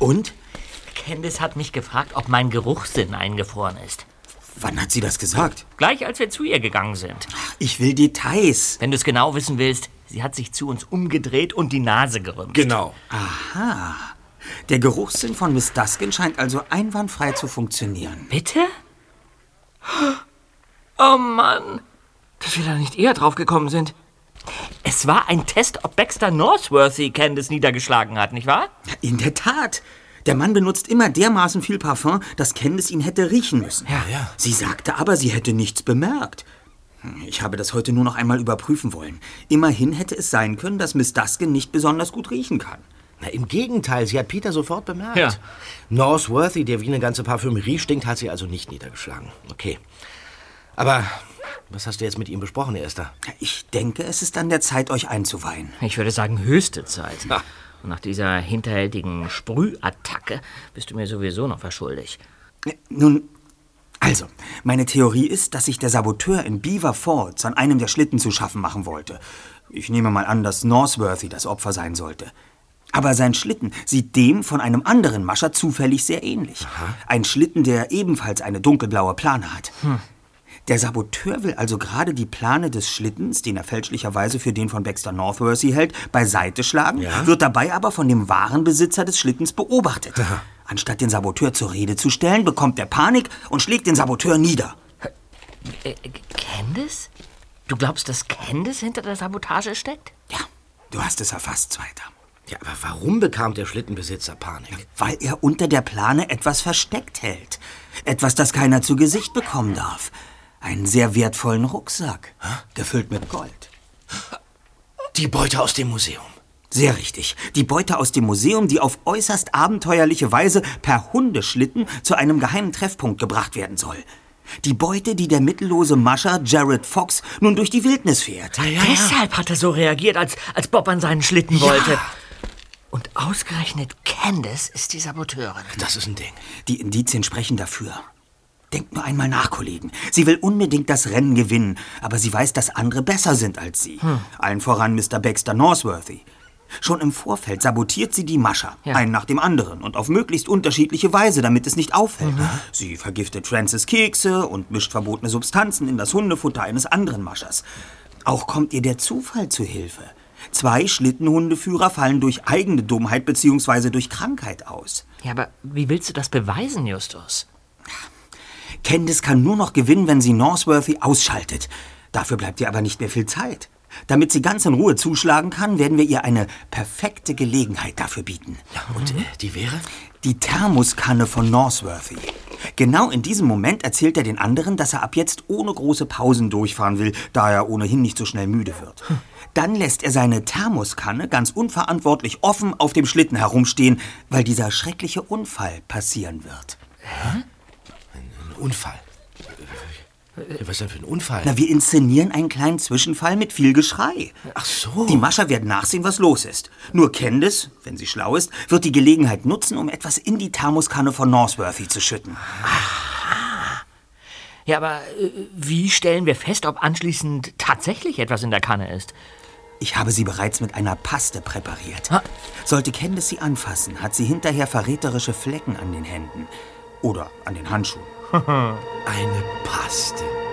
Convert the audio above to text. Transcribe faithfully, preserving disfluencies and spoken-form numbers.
Und? Candace hat mich gefragt, ob mein Geruchssinn eingefroren ist. Wann hat sie das gesagt? Gleich, als wir zu ihr gegangen sind. Ich will Details. Wenn du es genau wissen willst, sie hat sich zu uns umgedreht und die Nase gerümpft. Genau. Aha. Der Geruchssinn von Miss Duskin scheint also einwandfrei zu funktionieren. Bitte? Oh Mann, dass wir da nicht eher drauf gekommen sind. Es war ein Test, ob Baxter Northworthy Candace niedergeschlagen hat, nicht wahr? In der Tat. Der Mann benutzt immer dermaßen viel Parfum, dass Candace ihn hätte riechen müssen. Ja, ja. Sie sagte aber, sie hätte nichts bemerkt. Ich habe das heute nur noch einmal überprüfen wollen. Immerhin hätte es sein können, dass Miss Duskin nicht besonders gut riechen kann. Na, im Gegenteil, sie hat Peter sofort bemerkt. Ja. Northworthy, der wie eine ganze Parfümerie stinkt, hat sie also nicht niedergeschlagen. Okay. Aber was hast du jetzt mit ihm besprochen, Erster? Ich denke, es ist an der Zeit, euch einzuweihen. Ich würde sagen, höchste Zeit. Ha. Und nach dieser hinterhältigen Sprühattacke bist du mir sowieso noch was schuldig. Nun, also, meine Theorie ist, dass sich der Saboteur in Beaver Falls an einem der Schlitten zu schaffen machen wollte. Ich nehme mal an, dass Northworthy das Opfer sein sollte. Aber sein Schlitten sieht dem von einem anderen Mascher zufällig sehr ähnlich. Aha. Ein Schlitten, der ebenfalls eine dunkelblaue Plane hat. Hm. Der Saboteur will also gerade die Plane des Schlittens, den er fälschlicherweise für den von Baxter Northworthy hält, beiseite schlagen, Ja? wird dabei aber von dem wahren Besitzer des Schlittens beobachtet. Aha. Anstatt den Saboteur zur Rede zu stellen, bekommt er Panik und schlägt den Saboteur nieder. Äh, äh, Candace? Du glaubst, dass Candace hinter der Sabotage steckt? Ja, du hast es erfasst, Zweiter. Ja, aber warum bekam der Schlittenbesitzer Panik? Weil er unter der Plane etwas versteckt hält. Etwas, das keiner zu Gesicht bekommen darf. Einen sehr wertvollen Rucksack, gefüllt mit Gold. Die Beute aus dem Museum. Sehr richtig. Die Beute aus dem Museum, die auf äußerst abenteuerliche Weise per Hundeschlitten zu einem geheimen Treffpunkt gebracht werden soll. Die Beute, die der mittellose Mascher Jared Fox nun durch die Wildnis fährt. Ja, ja, Deshalb hat er so reagiert, als, als Bob an seinen Schlitten wollte. Und ausgerechnet Candace ist die Saboteurin. Das ist ein Ding. Die Indizien sprechen dafür. Denkt nur einmal nach, Kollegen. Sie will unbedingt das Rennen gewinnen, aber sie weiß, dass andere besser sind als sie. Hm. Allen voran Mister Baxter Northworthy. Schon im Vorfeld sabotiert sie die Mascher, Ja. einen nach dem anderen und auf möglichst unterschiedliche Weise, damit es nicht auffällt. Mhm. Sie vergiftet Francis Kekse und mischt verbotene Substanzen in das Hundefutter eines anderen Maschers. Auch kommt ihr der Zufall zu Hilfe. Zwei Schlittenhundeführer fallen durch eigene Dummheit bzw. durch Krankheit aus. Ja, aber wie willst du das beweisen, Justus? Candace kann nur noch gewinnen, wenn sie Northworthy ausschaltet. Dafür bleibt ihr aber nicht mehr viel Zeit. Damit sie ganz in Ruhe zuschlagen kann, werden wir ihr eine perfekte Gelegenheit dafür bieten. Ja, und äh, die wäre? Die Thermoskanne von Northworthy. Genau in diesem Moment erzählt er den anderen, dass er ab jetzt ohne große Pausen durchfahren will, da er ohnehin nicht so schnell müde wird. Dann lässt er seine Thermoskanne ganz unverantwortlich offen auf dem Schlitten herumstehen, weil dieser schreckliche Unfall passieren wird. Hä? Ein, ein Unfall? Was denn für ein Unfall? Na, wir inszenieren einen kleinen Zwischenfall mit viel Geschrei. Ach so. Die Mascher werden nachsehen, was los ist. Nur Candace, wenn sie schlau ist, wird die Gelegenheit nutzen, um etwas in die Thermoskanne von Northworthy zu schütten. Aha. Ja, aber äh, wie stellen wir fest, ob anschließend tatsächlich etwas in der Kanne ist? Ich habe sie bereits mit einer Paste präpariert. Ha? Sollte Candace sie anfassen, hat sie hinterher verräterische Flecken an den Händen. Oder an den Handschuhen. Eine Paste.